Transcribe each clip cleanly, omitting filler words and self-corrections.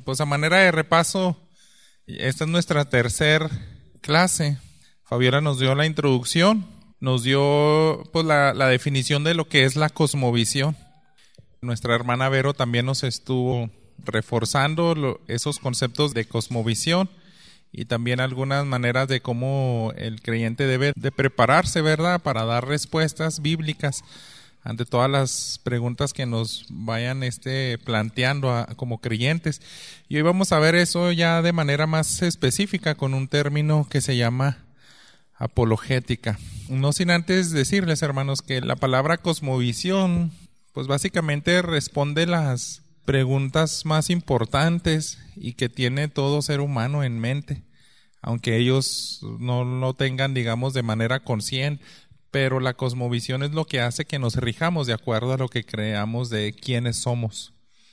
Pues a manera de repaso, esta es nuestra tercer clase. Fabiola nos dio la introducción, nos dio pues la definición de lo que es la cosmovisión. Nuestra hermana Vero también nos estuvo reforzando esos conceptos de cosmovisión y también algunas maneras de cómo el creyente debe de prepararse, ¿verdad?, para dar respuestas bíblicas ante todas las preguntas que nos vayan planteando como creyentes. Y hoy vamos a ver eso ya de manera más específica con un término que se llama apologética. No sin antes decirles, hermanos, que la palabra cosmovisión pues básicamente responde las preguntas más importantes y que tiene todo ser humano en mente, aunque ellos no lo tengan, digamos, de manera consciente, pero la cosmovisión es lo que hace que nos rijamos de acuerdo a lo que creamos de quiénes somos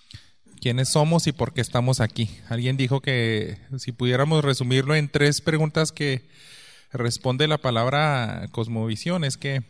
y por qué estamos aquí. Alguien dijo que si pudiéramos resumirlo en 3 preguntas que responde la palabra cosmovisión, es que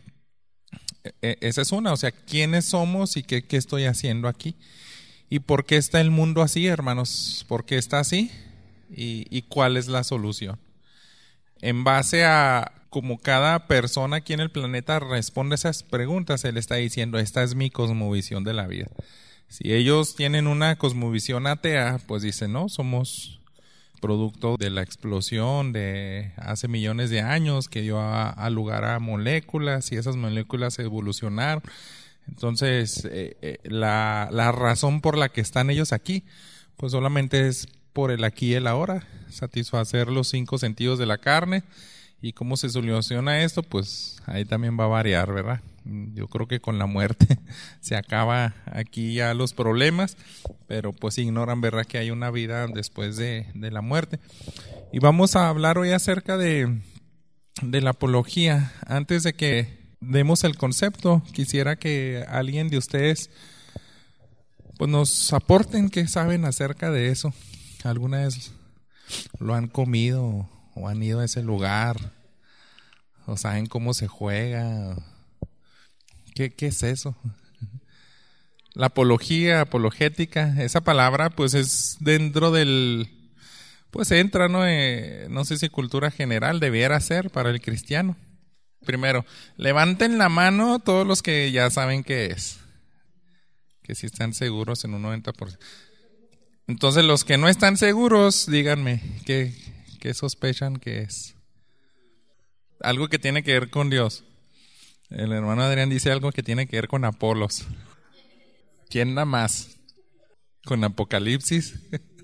esa es una, o sea, ¿quiénes somos y qué estoy haciendo aquí? ¿Y por qué está el mundo así, hermanos? ¿Por qué está así? ¿Y cuál es la solución? En base a cómo cada persona aquí en el planeta responde esas preguntas, él está diciendo, esta es mi cosmovisión de la vida. Si ellos tienen una cosmovisión atea, pues dicen, no, somos producto de la explosión de hace millones de años que dio a lugar a moléculas y esas moléculas evolucionaron. Entonces, la razón por la que están ellos aquí, pues solamente es por el aquí y el ahora, satisfacer los 5 sentidos de la carne. ¿Y cómo se soluciona esto? Pues ahí también va a variar, ¿verdad? Yo creo que con la muerte se acaba aquí ya los problemas, pero pues ignoran, ¿verdad?, que hay una vida después de la muerte. Y vamos a hablar hoy acerca de la apología. Antes de que demos el concepto, quisiera que alguien de ustedes pues nos aporten qué saben acerca de eso. ¿Alguna vez lo han comido o han ido a ese lugar? ¿O saben cómo se juega? ¿Qué es eso? La apologética, esa palabra pues es dentro del, pues entra, ¿no? No sé si cultura general debiera ser para el cristiano. Primero, levanten la mano todos los que ya saben qué es. Que si están seguros en un 90%. Entonces los que no están seguros, díganme, ¿qué sospechan que es? Algo que tiene que ver con Dios. El hermano Adrián dice algo que tiene que ver con Apolos. ¿Quién da más? ¿Con Apocalipsis?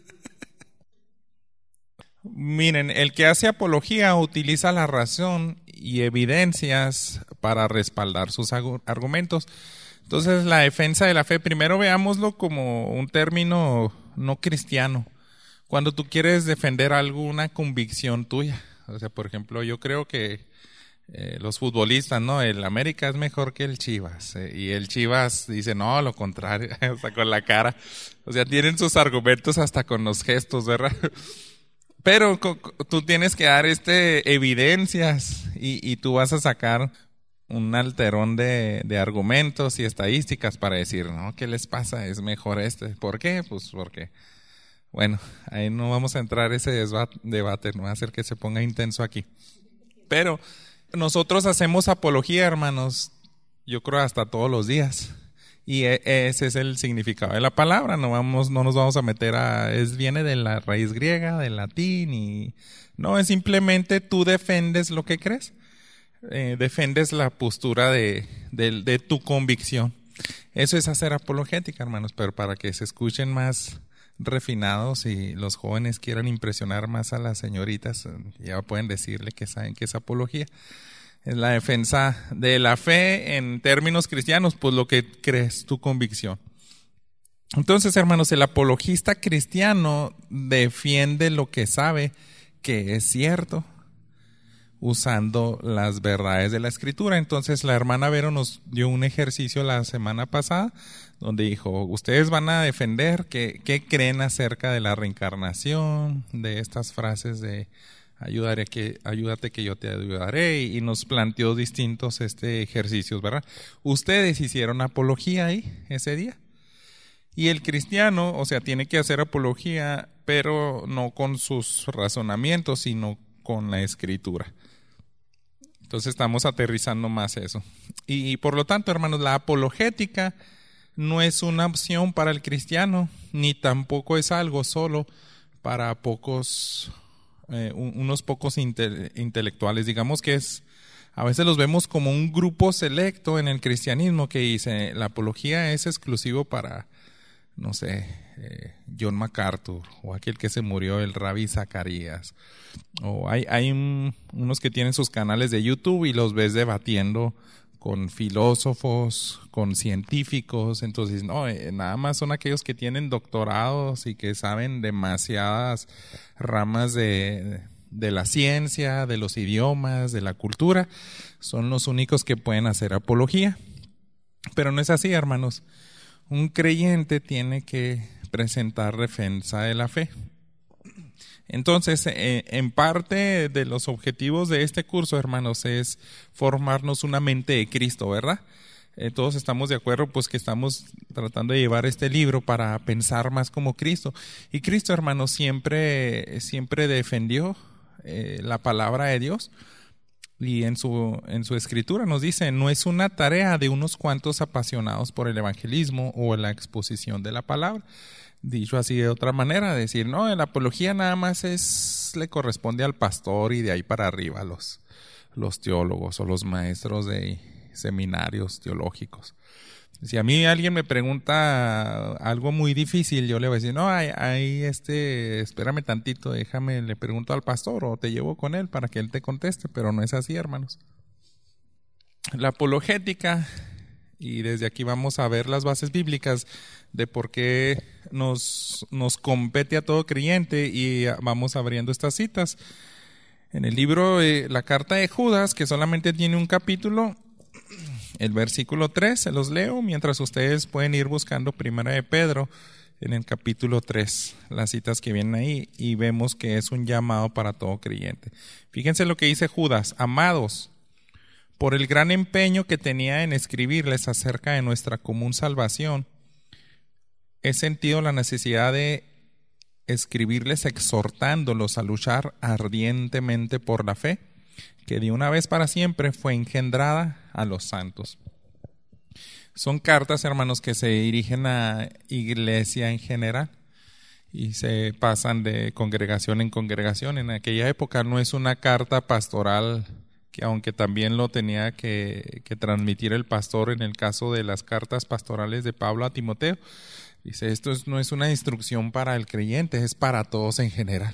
Miren, el que hace apología utiliza la razón y evidencias para respaldar sus argumentos. Entonces, la defensa de la fe, primero veámoslo como un término no cristiano. Cuando tú quieres defender alguna convicción tuya. O sea, por ejemplo, yo creo que los futbolistas, ¿no? El América es mejor que el Chivas. Y el Chivas dice, no, lo contrario, hasta con la cara. O sea, tienen sus argumentos hasta con los gestos, ¿verdad? Pero tú tienes que dar evidencias y tú vas a sacar un alterón de argumentos y estadísticas para decir, no, ¿qué les pasa? Es mejor ¿Por qué? Pues porque, bueno, ahí no vamos a entrar ese debate, no va a hacer que se ponga intenso aquí. Pero nosotros hacemos apología, hermanos, yo creo hasta todos los días. Y ese es el significado de la palabra. No nos vamos a meter viene de la raíz griega, del latín, no, es simplemente tú defendes lo que crees. Defendes la postura de tu convicción. Eso es hacer apologética, hermanos, pero para que se escuchen más refinados y los jóvenes quieran impresionar más a las señoritas, ya pueden decirle que saben que es apología. Es la defensa de la fe en términos cristianos, pues lo que crees, tu convicción. Entonces, hermanos, el apologista cristiano defiende lo que sabe que es cierto, usando las verdades de la Escritura. Entonces, la hermana Vero nos dio un ejercicio la semana pasada, donde dijo, ustedes van a defender qué creen acerca de la reencarnación, de estas frases de ayúdate que yo te ayudaré, y nos planteó distintos ejercicios, ¿verdad? Ustedes hicieron apología ahí ese día. Y el cristiano, o sea, tiene que hacer apología, pero no con sus razonamientos, sino con la Escritura. Entonces estamos aterrizando más eso. Y por lo tanto, hermanos, la apologética no es una opción para el cristiano, ni tampoco es algo solo para unos pocos intelectuales. Digamos que a veces los vemos como un grupo selecto en el cristianismo que dice, la apología es exclusivo para, no sé, John MacArthur, o aquel que se murió, el Rabbi Zacarías. O hay unos que tienen sus canales de YouTube y los ves debatiendo con filósofos, con científicos. Entonces, no, nada más son aquellos que tienen doctorados y que saben demasiadas ramas de la ciencia, de los idiomas, de la cultura. Son los únicos que pueden hacer apología. Pero no es así, hermanos. Un creyente tiene que presentar defensa de la fe. Entonces, en parte de los objetivos de este curso, hermanos, es formarnos una mente de Cristo, ¿verdad? Todos estamos de acuerdo, pues, que estamos tratando de llevar este libro para pensar más como Cristo. Y Cristo, hermanos, siempre defendió la palabra de Dios. Y en su escritura nos dice, no es una tarea de unos cuantos apasionados por el evangelismo o la exposición de la palabra. Dicho así de otra manera, decir, no, la apología nada más le corresponde al pastor y de ahí para arriba los teólogos o los maestros de seminarios teológicos. Si a mí alguien me pregunta algo muy difícil, yo le voy a decir, no, espérame tantito, le pregunto al pastor o te llevo con él para que él te conteste, pero no es así, hermanos. La apologética, y desde aquí vamos a ver las bases bíblicas de por qué nos compete a todo creyente, y vamos abriendo estas citas. En el libro, la carta de Judas, que solamente tiene un capítulo, el versículo 3, se los leo, mientras ustedes pueden ir buscando Primera de Pedro en el capítulo 3, las citas que vienen ahí, y vemos que es un llamado para todo creyente. Fíjense lo que dice Judas: amados, por el gran empeño que tenía en escribirles acerca de nuestra común salvación, he sentido la necesidad de escribirles exhortándolos a luchar ardientemente por la fe, que de una vez para siempre fue engendrada a los santos. Son cartas, hermanos, que se dirigen a iglesia en general y se pasan de congregación en congregación. En aquella época no es una carta pastoral, que aunque también lo tenía que transmitir el pastor en el caso de las cartas pastorales de Pablo a Timoteo. Dice, no es una instrucción para el creyente, es para todos en general.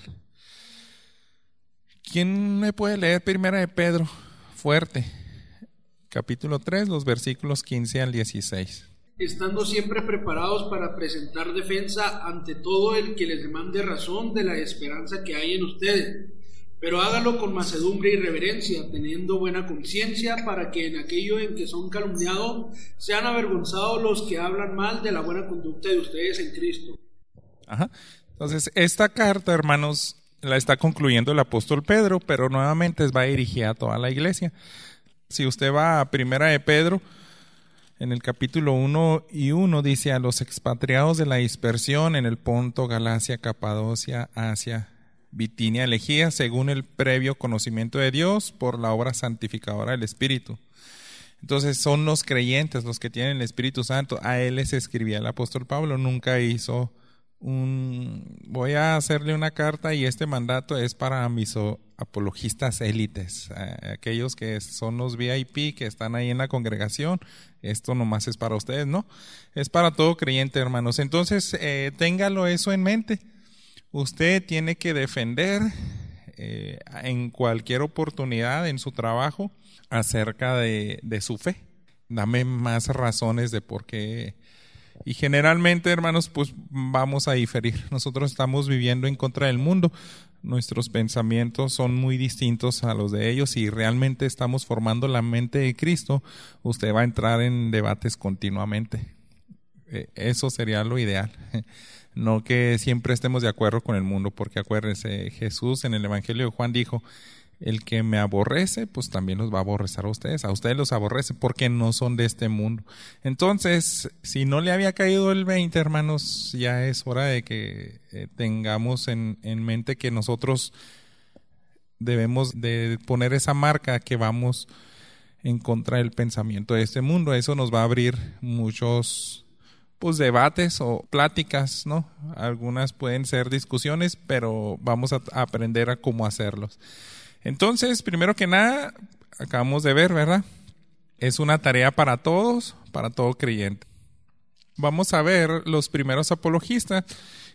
¿Quién me puede leer Primera de Pedro? Fuerte. Capítulo 3, los versículos 15 al 16. Estando siempre preparados para presentar defensa ante todo el que les demande razón de la esperanza que hay en ustedes, pero hágalo con mansedumbre y reverencia, teniendo buena conciencia, para que en aquello en que son calumniados sean avergonzados los que hablan mal de la buena conducta de ustedes en Cristo. Ajá. Entonces, esta carta, hermanos, la está concluyendo el apóstol Pedro, pero nuevamente va dirigida a toda la iglesia. Si usted va a Primera de Pedro, en el capítulo 1:1 dice: a los expatriados de la dispersión en el Ponto, Galacia, Capadocia, Asia, Bitinia, elegida según el previo conocimiento de Dios por la obra santificadora del Espíritu. Entonces son los creyentes los que tienen el Espíritu Santo. A él les escribía el apóstol Pablo, nunca hizo voy a hacerle una carta y este mandato es para mis apologistas élites, aquellos que son los VIP que están ahí en la congregación. Esto nomás es para ustedes, ¿no? Es para todo creyente, hermanos. Entonces, téngalo eso en mente. Usted tiene que defender en cualquier oportunidad en su trabajo acerca de su fe. Dame más razones de por qué. Y generalmente, hermanos, pues vamos a diferir. Nosotros estamos viviendo en contra del mundo. Nuestros pensamientos son muy distintos a los de ellos y realmente estamos formando la mente de Cristo. Usted va a entrar en debates continuamente. Eso sería lo ideal. No que siempre estemos de acuerdo con el mundo, porque acuérdense, Jesús en el Evangelio de Juan dijo: El que me aborrece, pues también los va a aborrecer a ustedes. A ustedes los aborrece porque no son de este mundo. Entonces, si no le había caído el 20, hermanos, ya es hora de que tengamos en mente que nosotros debemos de poner esa marca que vamos en contra del pensamiento de este mundo. Eso nos va a abrir muchos debates o pláticas, ¿no? Algunas pueden ser discusiones, pero vamos a aprender a cómo hacerlos. Entonces, primero que nada, acabamos de ver, ¿verdad? Es una tarea para todos, para todo creyente. Vamos a ver los primeros apologistas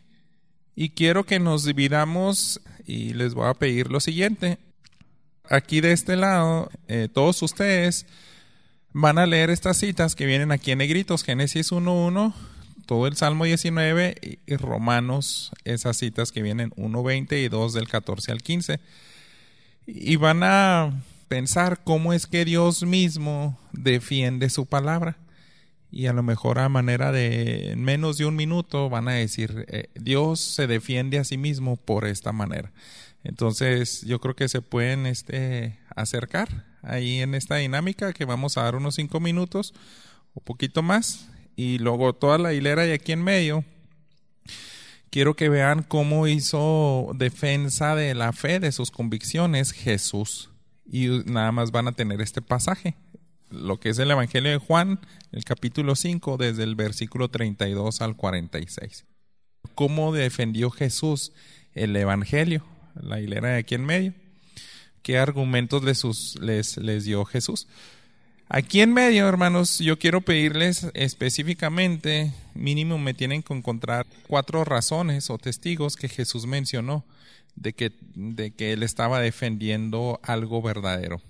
y quiero que nos dividamos y les voy a pedir lo siguiente. Aquí de este lado, todos ustedes van a leer estas citas que vienen aquí en negritos, Génesis 1:1, todo el Salmo 19 y Romanos, esas citas que vienen 1:20 y 2 del 14 al 15. Y van a pensar cómo es que Dios mismo defiende su palabra. Y a lo mejor a manera de en menos de un minuto van a decir, Dios se defiende a sí mismo por esta manera. Entonces yo creo que se pueden acercar ahí en esta dinámica que vamos a dar unos 5 minutos o poquito más. Y luego toda la hilera de aquí en medio. Quiero que vean cómo hizo defensa de la fe, de sus convicciones, Jesús. Y nada más van a tener este pasaje, lo que es el Evangelio de Juan, el capítulo 5, desde el versículo 32 al 46. ¿Cómo defendió Jesús el Evangelio? La hilera de aquí en medio. ¿Qué argumentos les dio Jesús? Aquí en medio, hermanos, yo quiero pedirles específicamente, mínimo me tienen que encontrar 4 razones o testigos que Jesús mencionó de que Él estaba defendiendo algo verdadero.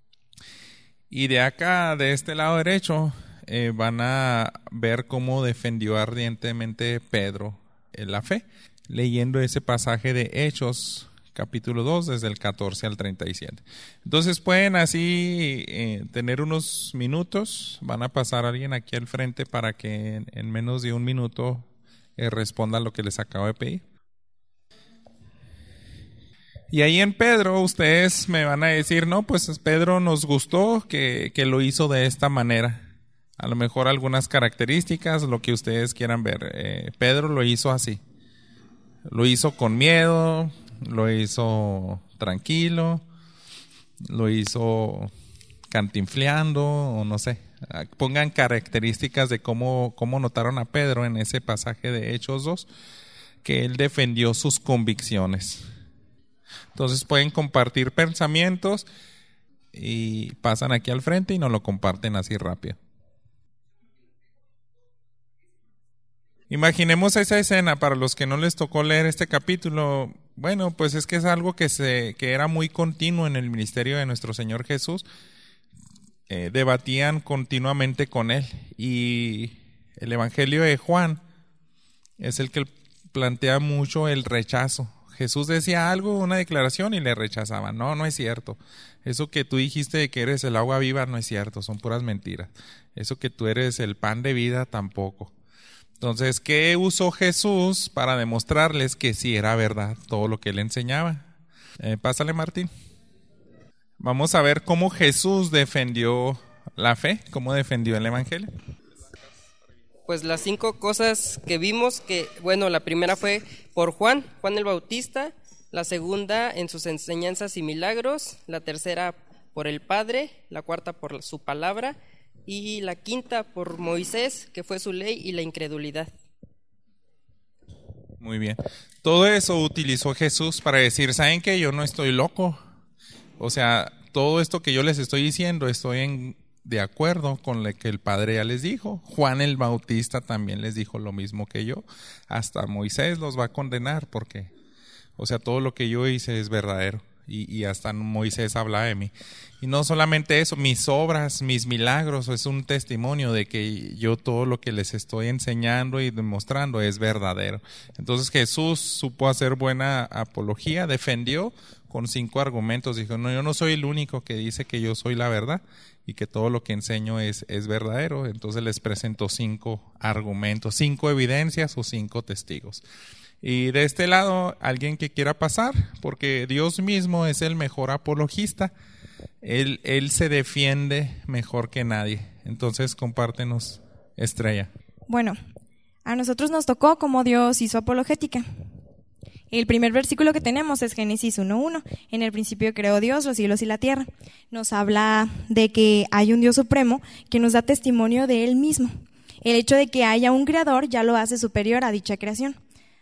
Y de acá, de este lado derecho, van a ver cómo defendió ardientemente Pedro la fe, leyendo ese pasaje de Hechos capítulo 2, desde el 14 al 37. Entonces pueden así tener unos minutos, van a pasar a alguien aquí al frente para que en menos de un minuto responda lo que les acabo de pedir. Y ahí en Pedro ustedes me van a decir, no, pues Pedro nos gustó que lo hizo de esta manera. A lo mejor algunas características, lo que ustedes quieran ver. Pedro lo hizo así. Lo hizo con miedo, lo hizo tranquilo, lo hizo cantinfleando, o no sé. Pongan características de cómo notaron a Pedro en ese pasaje de Hechos 2, que él defendió sus convicciones. Entonces pueden compartir pensamientos y pasan aquí al frente y nos lo comparten así rápido. Imaginemos esa escena para los que no les tocó leer este capítulo. Bueno, pues es que es algo que era muy continuo en el ministerio de nuestro Señor Jesús. Debatían continuamente con Él. Y el Evangelio de Juan es el que plantea mucho el rechazo. Jesús decía algo, una declaración, y le rechazaban. No, no es cierto. Eso que tú dijiste de que eres el agua viva no es cierto, son puras mentiras. Eso que tú eres el pan de vida tampoco. Entonces, ¿qué usó Jesús para demostrarles que sí era verdad todo lo que él enseñaba? Pásale, Martín. Vamos a ver cómo Jesús defendió la fe, cómo defendió el Evangelio. Pues las 5 cosas que vimos, la primera fue por Juan el Bautista, la segunda en sus enseñanzas y milagros, la tercera por el Padre, la cuarta por su palabra, y la quinta por Moisés, que fue su ley, y la incredulidad. Muy bien. Todo eso utilizó Jesús para decir, ¿saben qué? Yo no estoy loco. O sea, todo esto que yo les estoy diciendo, estoy de acuerdo con lo que el Padre ya les dijo. Juan el Bautista también les dijo lo mismo que yo. Hasta Moisés los va a condenar porque, o sea, todo lo que yo hice es verdadero. Y hasta Moisés habla de mí. Y no solamente eso, mis obras, mis milagros, es un testimonio de que yo todo lo que les estoy enseñando y demostrando es verdadero. Entonces Jesús supo hacer buena apología, defendió con 5 argumentos. Dijo, no, yo no soy el único que dice que yo soy la verdad y que todo lo que enseño es verdadero. Entonces les presentó 5 argumentos, 5 evidencias o 5 testigos. Y de este lado, alguien que quiera pasar, porque Dios mismo es el mejor apologista. Él se defiende mejor que nadie. Entonces, compártenos, Estrella. Bueno, a nosotros nos tocó cómo Dios hizo apologética. El primer versículo que tenemos es Génesis 1:1. En el principio creó Dios los cielos y la tierra. Nos habla de que hay un Dios supremo que nos da testimonio de Él mismo. El hecho de que haya un creador ya lo hace superior a dicha creación.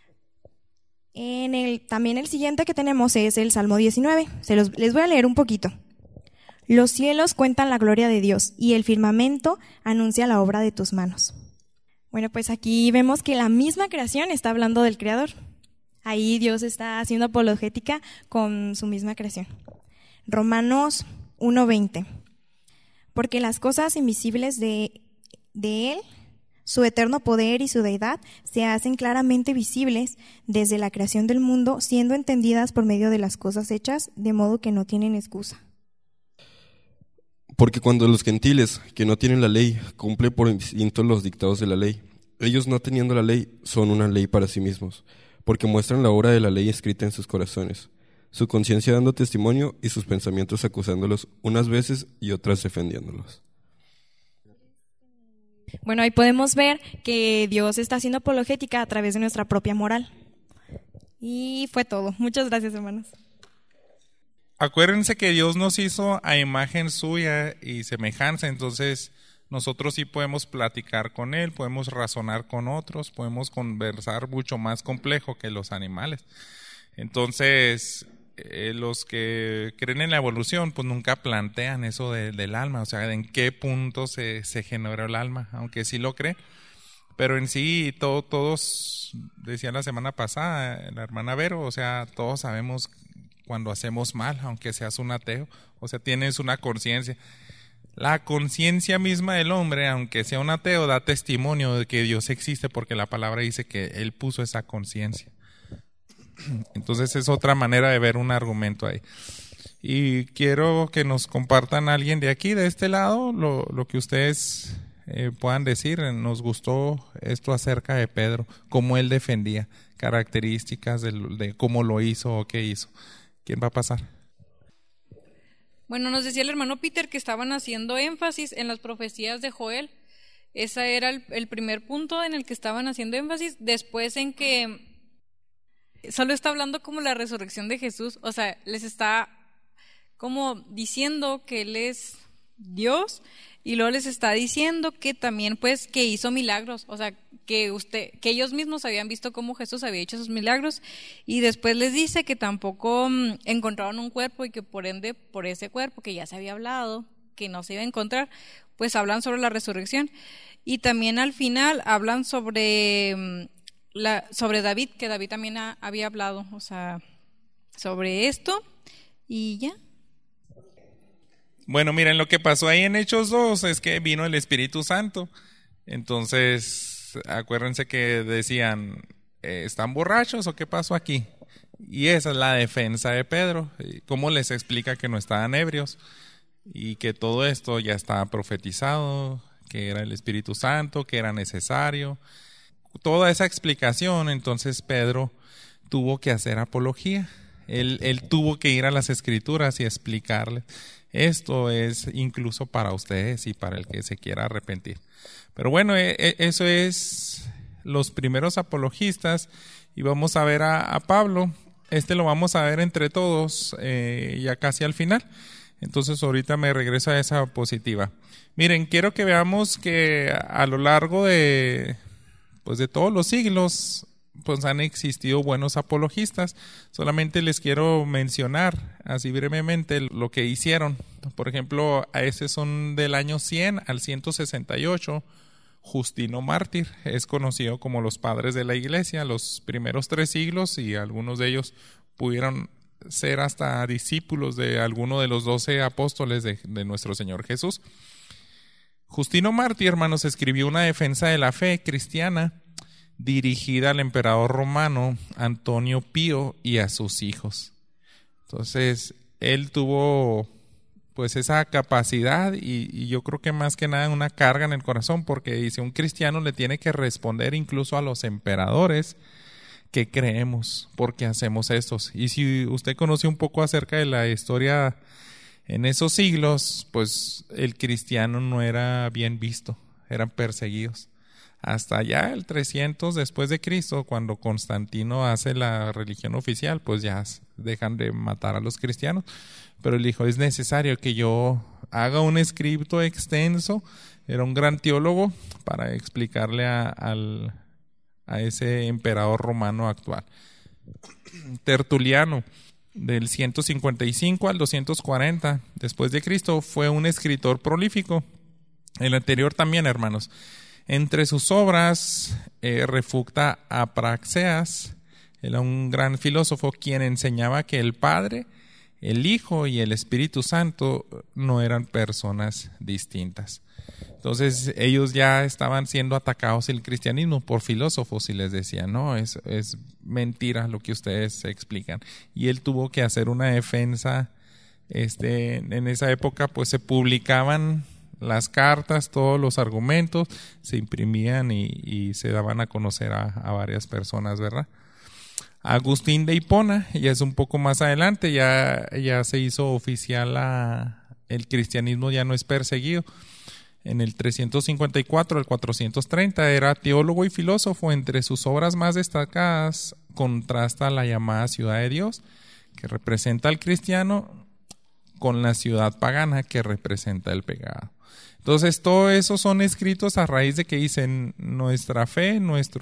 También el siguiente que tenemos es el Salmo 19. Les voy a leer un poquito. Los cielos cuentan la gloria de Dios y el firmamento anuncia la obra de tus manos. Bueno, pues aquí vemos que la misma creación está hablando del Creador. Ahí Dios está haciendo apologética con su misma creación. Romanos 1:20. Porque las cosas invisibles de Él, su eterno poder y su deidad, se hacen claramente visibles desde la creación del mundo, siendo entendidas por medio de las cosas hechas, de modo que no tienen excusa. Porque cuando los gentiles, que no tienen la ley, cumplen por instinto los dictados de la ley, ellos no teniendo la ley, son una ley para sí mismos, porque muestran la obra de la ley escrita en sus corazones, su conciencia dando testimonio y sus pensamientos acusándolos unas veces y otras defendiéndolos. Bueno, ahí podemos ver que Dios está haciendo apologética a través de nuestra propia moral. Y fue todo. Muchas gracias, hermanos. Acuérdense que Dios nos hizo a imagen suya y semejanza, entonces nosotros sí podemos platicar con Él, podemos razonar con otros, podemos conversar mucho más complejo que los animales. Entonces, los que creen en la evolución, pues nunca plantean eso del alma, o sea, en qué punto se generó el alma, aunque sí lo creen. Pero en sí, todos, decía la semana pasada, la hermana Vero, o sea, todos sabemos cuando hacemos mal, aunque seas un ateo, o sea, tienes una conciencia. La conciencia misma del hombre, aunque sea un ateo, da testimonio de que Dios existe porque la palabra dice que Él puso esa conciencia. Entonces es otra manera de ver un argumento ahí. Y quiero que nos compartan a alguien de aquí, de este lado, lo que ustedes puedan decir. Nos gustó esto acerca de Pedro, cómo él defendía, características de cómo lo hizo o qué hizo. ¿Quién va a pasar? Bueno, nos decía el hermano Peter que estaban haciendo énfasis en las profecías de Joel. Ese era el primer punto en el que estaban haciendo énfasis. Después en que solo está hablando como la resurrección de Jesús. O sea, les está como diciendo que Él es Dios y luego les está diciendo que también pues que hizo milagros. O sea, que ellos mismos habían visto cómo Jesús había hecho esos milagros, y después les dice que tampoco encontraron un cuerpo y que por ende por ese cuerpo que ya se había hablado que no se iba a encontrar, pues hablan sobre la resurrección. Y también al final hablan sobre David, que David también había hablado, o sea, sobre esto, y ya. Bueno, miren, lo que pasó ahí en Hechos 2 es que vino el Espíritu Santo. Entonces, acuérdense que decían, ¿están borrachos o qué pasó aquí? Y esa es la defensa de Pedro. ¿Cómo les explica que no estaban ebrios? Y que todo esto ya estaba profetizado, que era el Espíritu Santo, que era necesario. Toda esa explicación, entonces Pedro tuvo que hacer apología. Él tuvo que ir a las Escrituras y explicarles. Esto es incluso para ustedes y para el que se quiera arrepentir. Pero bueno, eso es los primeros apologistas, y vamos a ver a Pablo. Lo vamos a ver entre todos ya casi al final. Entonces ahorita me regreso a esa diapositiva. Miren, quiero que veamos que a lo largo de todos los siglos pues han existido buenos apologistas. Solamente les quiero mencionar así brevemente lo que hicieron. Por ejemplo, a ese son del año 100 al 168. Justino Mártir es conocido como los padres de la iglesia, los primeros 3 siglos, y algunos de ellos pudieron ser hasta discípulos de alguno de los 12 apóstoles de nuestro Señor Jesús. Justino Mártir, hermanos, escribió una defensa de la fe cristiana dirigida al emperador romano Antonio Pío y a sus hijos. Entonces, él tuvo pues esa capacidad y yo creo que más que nada una carga en el corazón, porque dice, un cristiano le tiene que responder incluso a los emperadores qué creemos, por qué hacemos estos. Y si usted conoce un poco acerca de la historia en esos siglos, pues el cristiano no era bien visto, eran perseguidos. Hasta ya el 300 después de Cristo, cuando Constantino hace la religión oficial, pues ya dejan de matar a los cristianos. Pero él dijo, es necesario que yo haga un escrito extenso, era un gran teólogo, para explicarle a ese emperador romano actual. Tertuliano, del 155 al 240 después de Cristo, fue un escritor prolífico. El anterior también, hermanos. Entre sus obras refuta a Praxeas, era un gran filósofo quien enseñaba que el Padre, el Hijo y el Espíritu Santo no eran personas distintas. Entonces ellos ya estaban siendo atacados el cristianismo por filósofos y les decían, no, es mentira lo que ustedes explican. Y él tuvo que hacer una defensa. En esa época pues se publicaban las cartas, todos los argumentos, se imprimían y se daban a conocer a varias personas, ¿verdad? Agustín de Hipona, ya es un poco más adelante, ya se hizo oficial el cristianismo, ya no es perseguido. En el 354 al 430 era teólogo y filósofo. Entre sus obras más destacadas contrasta la llamada ciudad de Dios, que representa al cristiano, con la ciudad pagana, que representa el pecado. Entonces, todo eso son escritos a raíz de que dicen nuestra fe,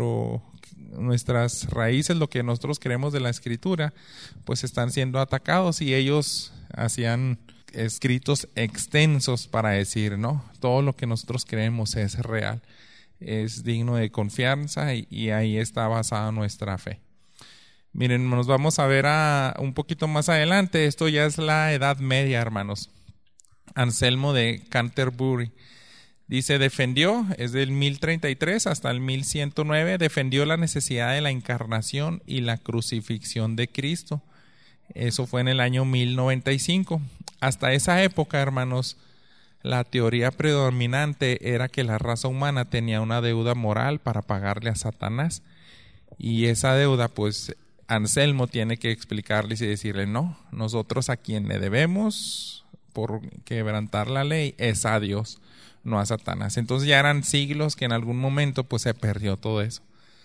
nuestras raíces, lo que nosotros creemos de la Escritura, pues están siendo atacados, y ellos hacían escritos extensos para decir, no, todo lo que nosotros creemos es real, es digno de confianza, y ahí está basada nuestra fe. Miren, nos vamos a ver un poquito más adelante. Esto ya es la Edad Media, hermanos. Anselmo de Canterbury dice, defendió, es del 1033 hasta el 1109, defendió la necesidad de la encarnación y la crucifixión de Cristo. Eso fue en el año 1095. Hasta esa época, hermanos, la teoría predominante era que la raza humana tenía una deuda moral para pagarle a Satanás, y esa deuda, pues, Anselmo tiene que explicarles y decirle, no, nosotros a quien le debemos por quebrantar la ley es a Dios, no a Satanás. Entonces ya eran siglos que en algún momento pues se perdió todo eso.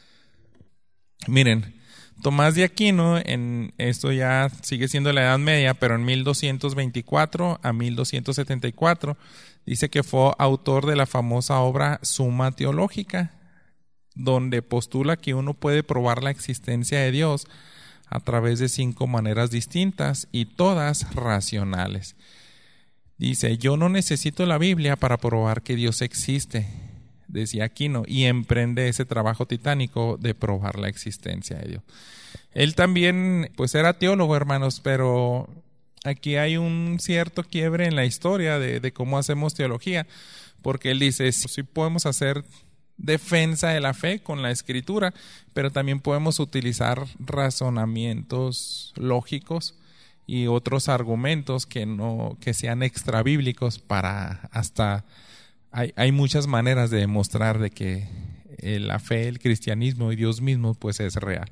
Miren, Tomás de Aquino, esto ya sigue siendo la Edad Media, pero en 1224 a 1274, dice que fue autor de la famosa obra Summa Theologica, donde postula que uno puede probar la existencia de Dios a través de 5 maneras distintas y todas racionales. Dice, yo no necesito la Biblia para probar que Dios existe, decía Aquino, y emprende ese trabajo titánico de probar la existencia de Dios. Él también, pues era teólogo, hermanos, pero aquí hay un cierto quiebre en la historia de cómo hacemos teología, porque él dice, sí podemos hacer defensa de la fe con la Escritura, pero también podemos utilizar razonamientos lógicos y otros argumentos que sean extrabíblicos para hasta hay muchas maneras de demostrar de que la fe, el cristianismo y Dios mismo pues es real.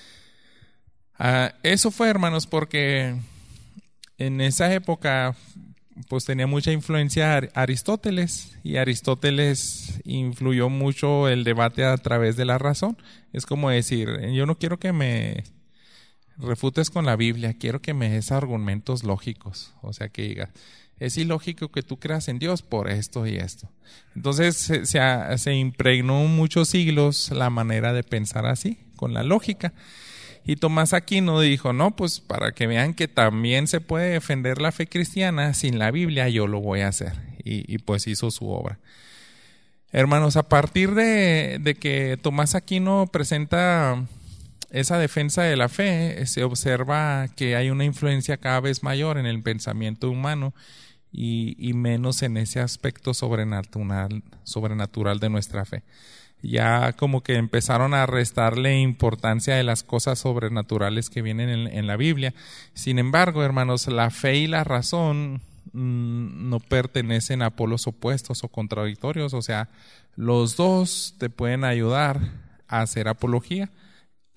Eso fue, hermanos, porque en esa época pues tenía mucha influencia Aristóteles, y Aristóteles influyó mucho el debate a través de la razón. Es como decir, yo no quiero que me refutes con la Biblia, quiero que me des argumentos lógicos, o sea, que digas, es ilógico que tú creas en Dios por esto y esto. Entonces se impregnó muchos siglos la manera de pensar así, con la lógica. Y Tomás Aquino dijo, no, pues para que vean que también se puede defender la fe cristiana sin la Biblia, yo lo voy a hacer. Y pues hizo su obra. Hermanos, a partir de que Tomás Aquino presenta esa defensa de la fe, se observa que hay una influencia cada vez mayor en el pensamiento humano y menos en ese aspecto sobrenatural de nuestra fe. Ya como que empezaron a restarle importancia de las cosas sobrenaturales que vienen en la Biblia. Sin embargo, hermanos, la fe y la razón no pertenecen a polos opuestos o contradictorios. O sea, los dos te pueden ayudar a hacer apología.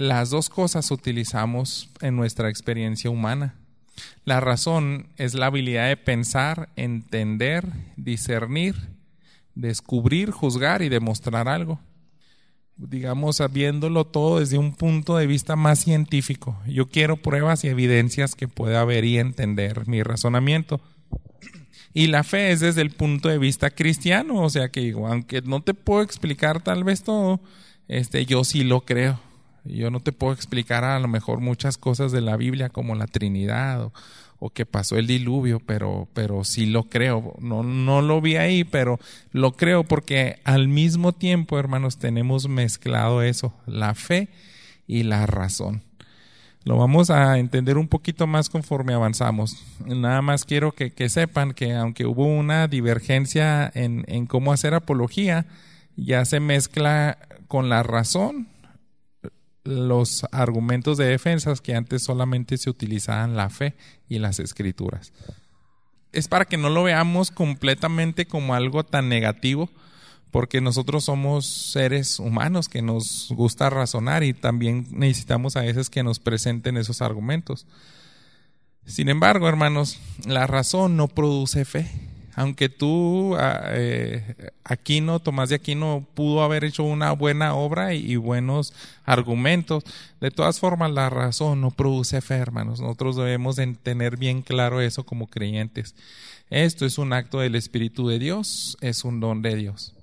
las dos cosas utilizamos en nuestra experiencia humana. La razón es la habilidad de pensar, entender, discernir, descubrir, juzgar y demostrar algo. Digamos, viéndolo todo desde un punto de vista más científico. Yo quiero pruebas y evidencias que pueda ver y entender mi razonamiento. Y la fe es desde el punto de vista cristiano, o sea que aunque no te puedo explicar tal vez todo, yo sí lo creo. Yo no te puedo explicar a lo mejor muchas cosas de la Biblia como la Trinidad o que pasó el diluvio, pero sí lo creo. No lo vi ahí, pero lo creo porque al mismo tiempo, hermanos, tenemos mezclado eso, la fe y la razón. Lo vamos a entender un poquito más conforme avanzamos. Nada más quiero que sepan que aunque hubo una divergencia en cómo hacer apología, ya se mezcla con la razón los argumentos de defensas que antes solamente se utilizaban la fe y las escrituras. Es para que no lo veamos completamente como algo tan negativo, porque nosotros somos seres humanos que nos gusta razonar y también necesitamos a veces que nos presenten esos argumentos. Sin embargo, hermanos, la razón no produce fe. Aunque Tomás de Aquino pudo haber hecho una buena obra y buenos argumentos, de todas formas la razón no produce fe, hermanos. Nosotros debemos de tener bien claro eso como creyentes. Esto es un acto del Espíritu de Dios, es un don de Dios.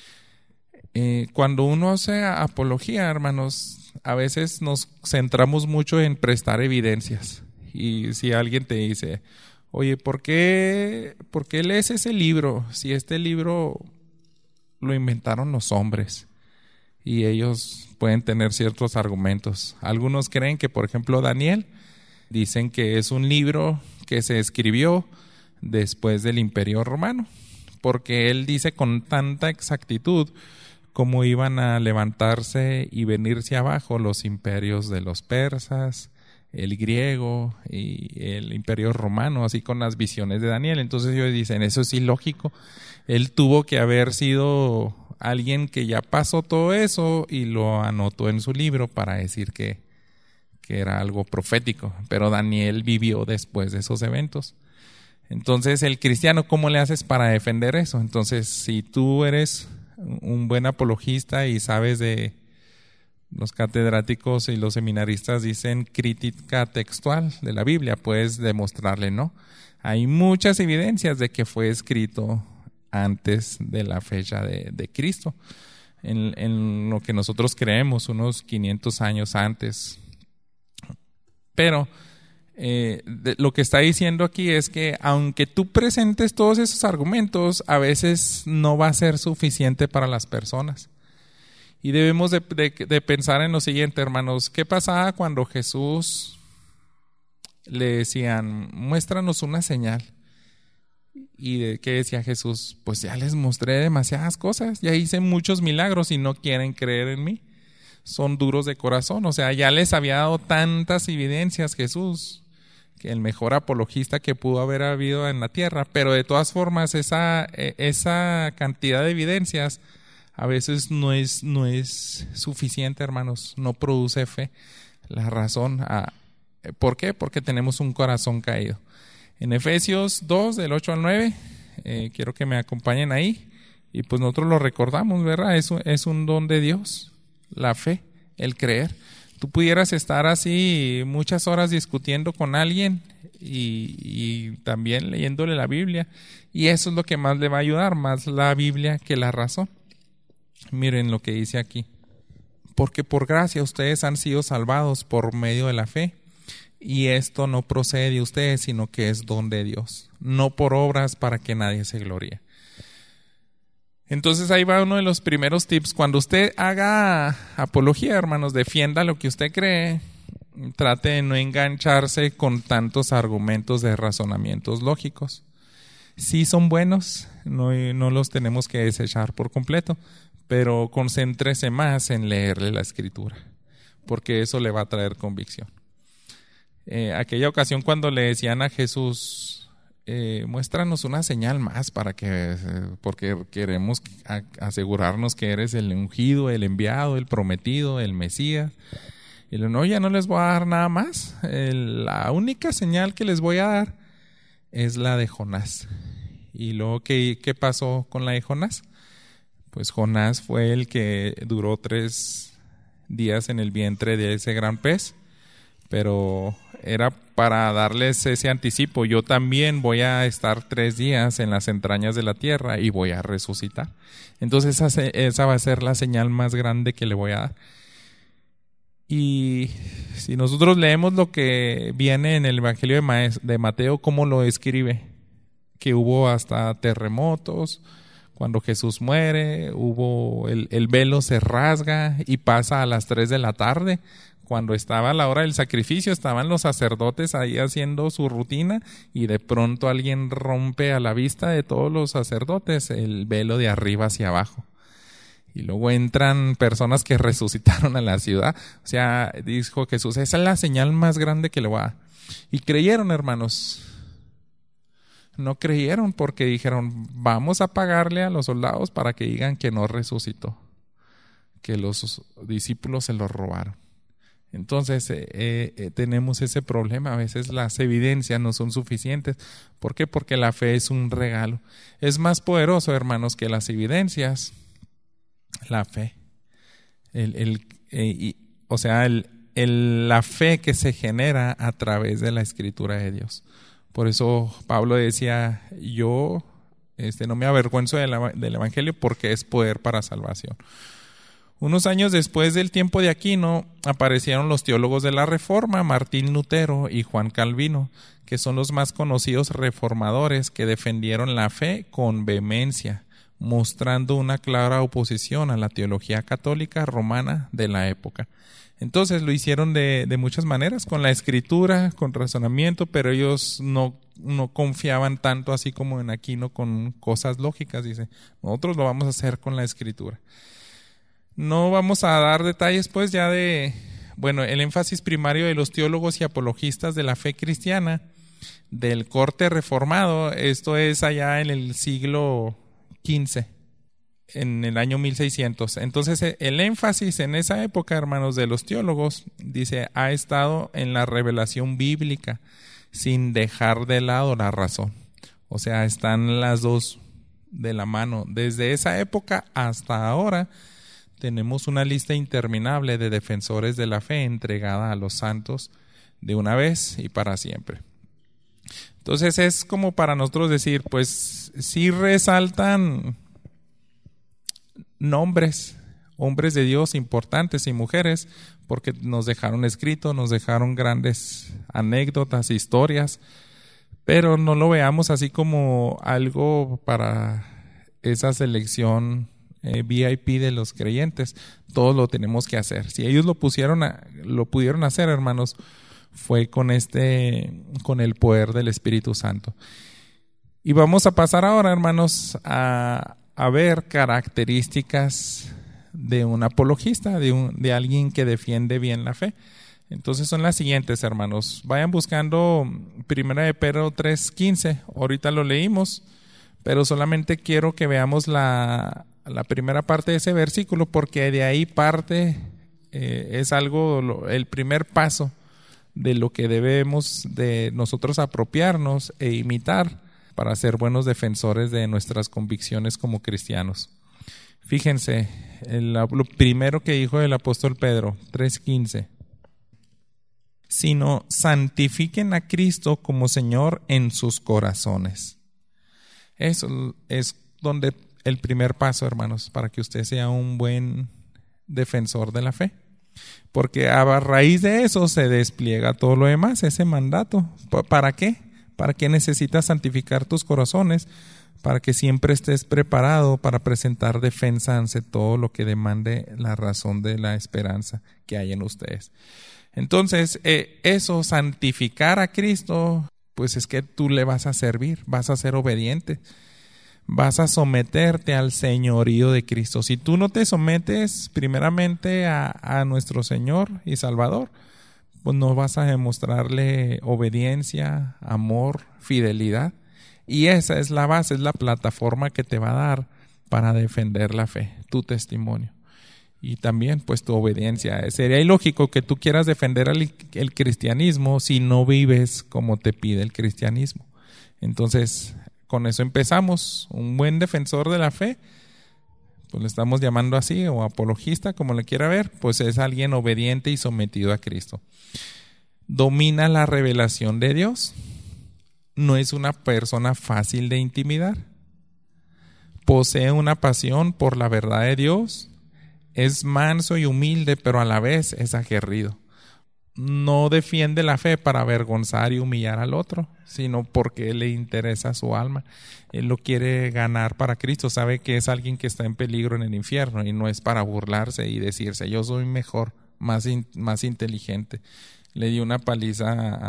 Cuando uno hace apología, hermanos, a veces nos centramos mucho en prestar evidencias. Y si alguien te dice, oye, ¿por qué lees ese libro? Si este libro lo inventaron los hombres y ellos pueden tener ciertos argumentos. Algunos creen que, por ejemplo, Daniel, dicen que es un libro que se escribió después del Imperio Romano, porque él dice con tanta exactitud cómo iban a levantarse y venirse abajo los imperios de los persas, el griego y el imperio romano, así con las visiones de Daniel. Entonces ellos dicen, eso es ilógico. Él tuvo que haber sido alguien que ya pasó todo eso y lo anotó en su libro para decir que era algo profético. Pero Daniel vivió después de esos eventos. Entonces, el cristiano, ¿cómo le haces para defender eso? Entonces, si tú eres un buen apologista y sabes de los catedráticos y los seminaristas dicen crítica textual de la Biblia, puedes demostrarle, ¿no? Hay muchas evidencias de que fue escrito antes de la fecha de Cristo, en lo que nosotros creemos, unos 500 años antes. Pero lo que está diciendo aquí es que aunque tú presentes todos esos argumentos, a veces no va a ser suficiente para las personas. Y debemos de pensar en lo siguiente, hermanos. ¿Qué pasaba cuando Jesús le decían, muéstranos una señal? ¿Y de qué decía Jesús? Pues ya les mostré demasiadas cosas, ya hice muchos milagros y no quieren creer en mí. Son duros de corazón, o sea, ya les había dado tantas evidencias Jesús, que el mejor apologista que pudo haber habido en la tierra, pero de todas formas esa cantidad de evidencias a veces no es suficiente, hermanos, no produce fe. La razón, ¿por qué? Porque tenemos un corazón caído. En Efesios 2, del 8 al 9, quiero que me acompañen ahí, y pues nosotros lo recordamos, ¿verdad? Es un don de Dios, la fe, el creer. Tú pudieras estar así muchas horas discutiendo con alguien y también leyéndole la Biblia, y eso es lo que más le va a ayudar, más la Biblia que la razón. Miren lo que dice aquí. Porque por gracia ustedes han sido salvados por medio de la fe, y esto no procede de ustedes, sino que es don de Dios, no por obras para que nadie se gloríe. Entonces ahí va uno de los primeros tips. Cuando usted haga apología, hermanos, defienda lo que usted cree. Trate de no engancharse con tantos argumentos de razonamientos lógicos. Sí son buenos, no los tenemos que desechar por completo, pero concéntrese más en leerle la Escritura, porque eso le va a traer convicción. Aquella ocasión cuando le decían a Jesús, muéstranos una señal más porque queremos asegurarnos que eres el ungido, el enviado, el prometido, el Mesías. Y le no, ya no les voy a dar nada más. La única señal que les voy a dar es la de Jonás. Y luego, ¿qué pasó con la de Jonás? Pues Jonás fue el que duró 3 días en el vientre de ese gran pez, pero era para darles ese anticipo. Yo también voy a estar 3 días en las entrañas de la tierra y voy a resucitar. Entonces esa va a ser la señal más grande que le voy a dar. Y si nosotros leemos lo que viene en el Evangelio de Mateo, cómo lo escribe, que hubo hasta terremotos, cuando Jesús muere, el velo se rasga y pasa a las 3 de la tarde. Cuando estaba la hora del sacrificio, estaban los sacerdotes ahí haciendo su rutina y de pronto alguien rompe a la vista de todos los sacerdotes el velo de arriba hacia abajo. Y luego entran personas que resucitaron a la ciudad. O sea, dijo Jesús, esa es la señal más grande que le voy a dar. Y creyeron, hermanos. No creyeron porque dijeron, vamos a pagarle a los soldados para que digan que no resucitó, que los discípulos se los robaron. Entonces tenemos ese problema. A veces las evidencias no son suficientes. ¿Por qué? Porque la fe es un regalo. Es más poderoso, hermanos, que las evidencias. La fe. La fe que se genera a través de la Escritura de Dios. Por eso Pablo decía, yo no me avergüenzo del Evangelio porque es poder para salvación. Unos años después del tiempo de Aquino, aparecieron los teólogos de la Reforma, Martín Lutero y Juan Calvino, que son los más conocidos reformadores que defendieron la fe con vehemencia, mostrando una clara oposición a la teología católica romana de la época. Entonces lo hicieron de muchas maneras, con la Escritura, con razonamiento, pero ellos no confiaban tanto así como en Aquino con cosas lógicas. Dice, nosotros lo vamos a hacer con la Escritura. No vamos a dar detalles pues ya el énfasis primario de los teólogos y apologistas de la fe cristiana del corte reformado. Esto es allá en el siglo XV. En el año 1600. Entonces el énfasis en esa época, hermanos, de los teólogos, dice, ha estado en la revelación bíblica sin dejar de lado la razón. O sea, están las dos de la mano. Desde esa época hasta ahora tenemos una lista interminable de defensores de la fe entregada a los santos de una vez y para siempre. Entonces es como para nosotros decir, pues sí resaltan nombres, hombres de Dios importantes y mujeres, porque nos dejaron escrito, nos dejaron grandes anécdotas, historias, pero no lo veamos así como algo para esa selección VIP de los creyentes. Todos lo tenemos que hacer. Si ellos lo pudieron hacer, hermanos, fue con el poder del Espíritu Santo. Y vamos a pasar ahora, hermanos, a ver características de un apologista, de alguien que defiende bien la fe. Entonces son las siguientes, hermanos. Vayan buscando 1 de Pedro 3:15. Ahorita lo leímos, pero solamente quiero que veamos la primera parte de ese versículo, porque de ahí parte, es el primer paso de lo que debemos de nosotros apropiarnos e imitar para ser buenos defensores de nuestras convicciones como cristianos. Fíjense, lo primero que dijo el apóstol Pedro, 3:15. Sino santifiquen a Cristo como Señor en sus corazones. Eso es donde el primer paso, hermanos, para que usted sea un buen defensor de la fe. Porque a raíz de eso se despliega todo lo demás, ese mandato. ¿Para qué? ¿Para qué necesitas santificar tus corazones? Para que siempre estés preparado para presentar defensa ante todo lo que demande la razón de la esperanza que hay en ustedes. Entonces, eso, santificar a Cristo, pues es que tú le vas a servir, vas a ser obediente, vas a someterte al señorío de Cristo. Si tú no te sometes primeramente a nuestro Señor y Salvador, pues no vas a demostrarle obediencia, amor, fidelidad. Y esa es la base, es la plataforma que te va a dar para defender la fe, tu testimonio. y también pues tu obediencia. Sería ilógico que tú quieras defender el cristianismo si no vives como te pide el cristianismo. Entonces, con eso empezamos. Un buen defensor de la fe, pues le estamos llamando así, o apologista, como le quiera ver, pues es alguien obediente y sometido a Cristo. Domina la revelación de Dios. No es una persona fácil de intimidar. Posee una pasión por la verdad de Dios. Es manso y humilde, pero a la vez es aguerrido. No defiende la fe para avergonzar y humillar al otro, sino porque le interesa su alma. Él lo quiere ganar para Cristo. Sabe que es alguien que está en peligro en el infierno y no es para burlarse y decirse yo soy mejor, más inteligente. Le dio una paliza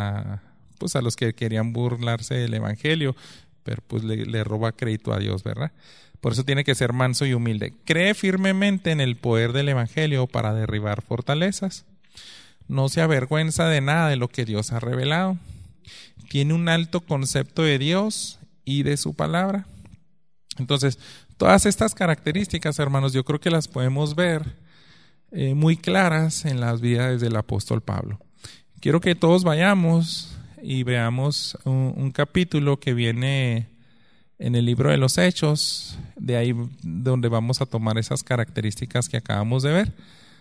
a los que querían burlarse del evangelio, pero pues le roba crédito a Dios, ¿verdad? Por eso tiene que ser manso y humilde. Cree firmemente en el poder del evangelio para derribar fortalezas. No se avergüenza de nada de lo que Dios ha revelado. Tiene un alto concepto de Dios y de su palabra. Entonces, todas estas características, hermanos, yo creo que las podemos ver muy claras en las vidas del apóstol Pablo. Quiero que todos vayamos y veamos un capítulo que viene en el libro de los Hechos, de ahí donde vamos a tomar esas características que acabamos de ver.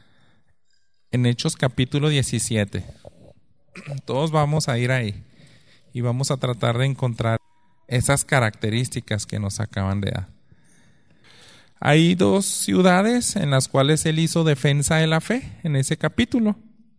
En Hechos capítulo 17. Todos vamos a ir ahí y vamos a tratar de encontrar esas características que nos acaban de dar. Hay 2 ciudades en las cuales él hizo defensa de la fe en ese capítulo.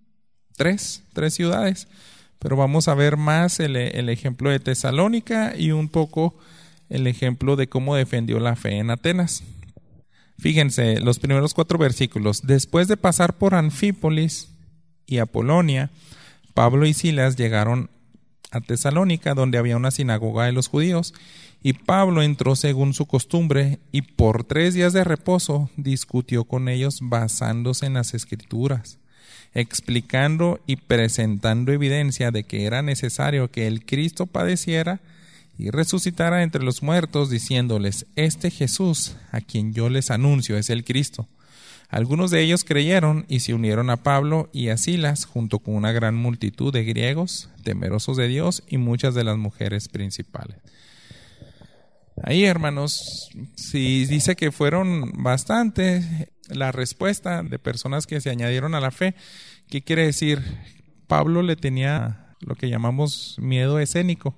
3 ciudades. Pero vamos a ver más el ejemplo de Tesalónica y un poco el ejemplo de cómo defendió la fe en Atenas. Fíjense, los primeros 4 versículos. Después de pasar por Anfípolis y Apolonia, Pablo y Silas llegaron a Tesalónica, donde había una sinagoga de los judíos, y Pablo entró según su costumbre, y por 3 días de reposo discutió con ellos basándose en las Escrituras, explicando y presentando evidencia de que era necesario que el Cristo padeciera y resucitara entre los muertos, diciéndoles: este Jesús, a quien yo les anuncio, es el Cristo. Algunos de ellos creyeron y se unieron a Pablo y a Silas, junto con una gran multitud de griegos, temerosos de Dios, y muchas de las mujeres principales. Ahí, hermanos, si dice que fueron bastantes, la respuesta de personas que se añadieron a la fe, ¿qué quiere decir? Pablo le tenía lo que llamamos miedo escénico.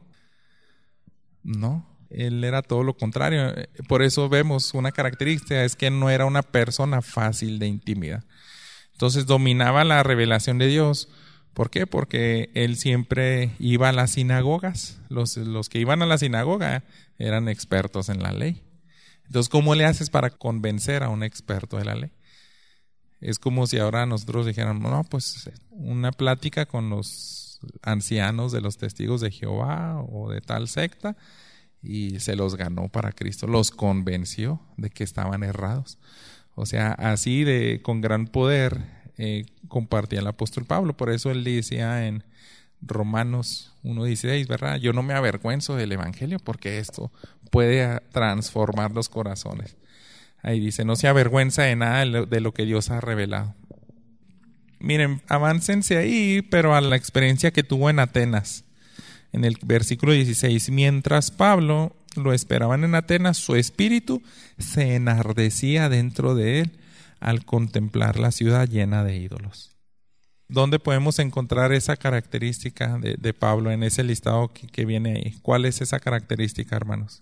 No, él era todo lo contrario. Por eso vemos una característica, es que no era una persona fácil de intimidar. Entonces dominaba la revelación de Dios. ¿Por qué? Porque él siempre iba a las sinagogas. Los que iban a la sinagoga eran expertos en la ley. Entonces, ¿cómo le haces para convencer a un experto de la ley? Es como si ahora nosotros dijéramos, no, pues una plática con los ancianos de los testigos de Jehová o de tal secta, y se los ganó para Cristo, los convenció de que estaban errados. O sea, así con gran poder compartía el apóstol Pablo. Por eso él decía en Romanos 1:16, ¿verdad? Yo no me avergüenzo del evangelio porque esto puede transformar los corazones. Ahí dice, no se avergüenza de nada de lo que Dios ha revelado. Miren, aváncense ahí, pero a la experiencia que tuvo en Atenas. En el versículo 16, mientras Pablo lo esperaban en Atenas, su espíritu se enardecía dentro de él al contemplar la ciudad llena de ídolos. ¿Dónde podemos encontrar esa característica de Pablo en ese listado que viene ahí? ¿Cuál es esa característica, hermanos?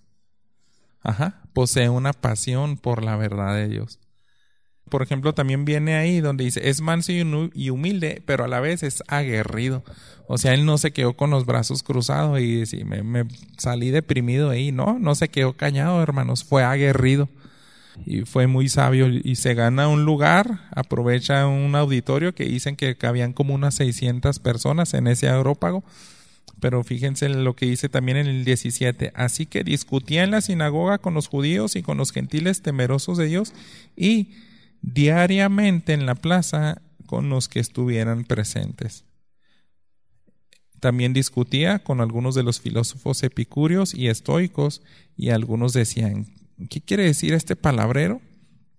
Posee una pasión por la verdad de Dios. Por ejemplo, también viene ahí donde dice, es manso y humilde, pero a la vez es aguerrido. O sea, él no se quedó con los brazos cruzados y dice, me salí deprimido ahí. No se quedó callado, hermanos, fue aguerrido. Y fue muy sabio y se gana un lugar, aprovecha un auditorio que dicen que cabían como unas 600 personas en ese aerópago. Pero fíjense lo que dice también en el 17. Así que discutía en la sinagoga con los judíos y con los gentiles temerosos de Dios, y diariamente en la plaza con los que estuvieran presentes. También discutía con algunos de los filósofos epicúreos y estoicos, y algunos decían, ¿qué quiere decir este palabrero?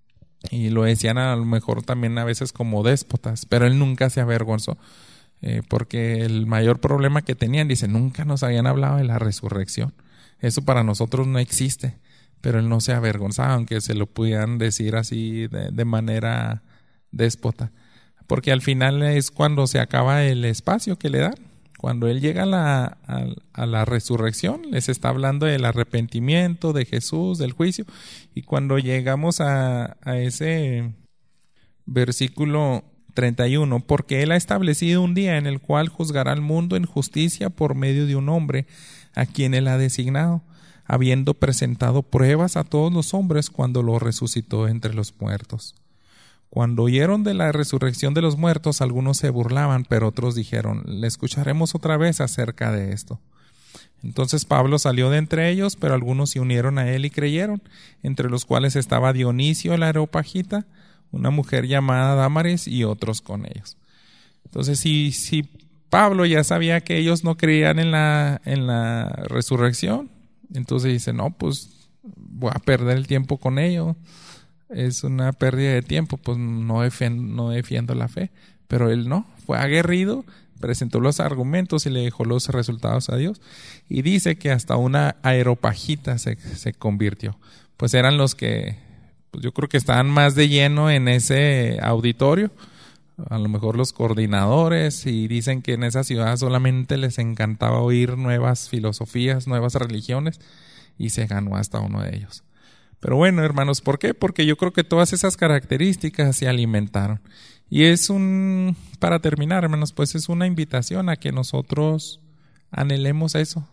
y lo decían a lo mejor también a veces como déspotas, pero él nunca se avergonzó, porque el mayor problema que tenían, dice, nunca nos habían hablado de la resurrección. Eso para nosotros no existe, pero él no se avergonzaba, aunque se lo pudieran decir así de manera déspota, porque al final es cuando se acaba el espacio que le dan. Cuando él llega a la resurrección, les está hablando del arrepentimiento, de Jesús, del juicio. Y cuando llegamos a ese versículo 31, porque él ha establecido un día en el cual juzgará al mundo en justicia por medio de un hombre a quien él ha designado, habiendo presentado pruebas a todos los hombres cuando lo resucitó entre los muertos. Cuando oyeron de la resurrección de los muertos, algunos se burlaban, pero otros dijeron, le escucharemos otra vez acerca de esto. Entonces Pablo salió de entre ellos, pero algunos se unieron a él y creyeron, entre los cuales estaba Dionisio el Areopagita, una mujer llamada Dámaris y otros con ellos. Entonces, si Pablo ya sabía que ellos no creían en la resurrección, entonces dice, no, pues voy a perder el tiempo con ellos. Es una pérdida de tiempo, pues no defiendo la fe. Pero él no, fue aguerrido, presentó los argumentos y le dejó los resultados a Dios. Y dice que hasta una Areopagita se convirtió. Pues eran los que, pues yo creo que estaban más de lleno en ese auditorio. A lo mejor los coordinadores, y dicen que en esa ciudad solamente les encantaba oír nuevas filosofías, nuevas religiones, y se ganó hasta uno de ellos. Pero bueno, hermanos, ¿por qué? Porque yo creo que todas esas características se alimentaron. Y para terminar, hermanos, pues es una invitación a que nosotros anhelemos eso.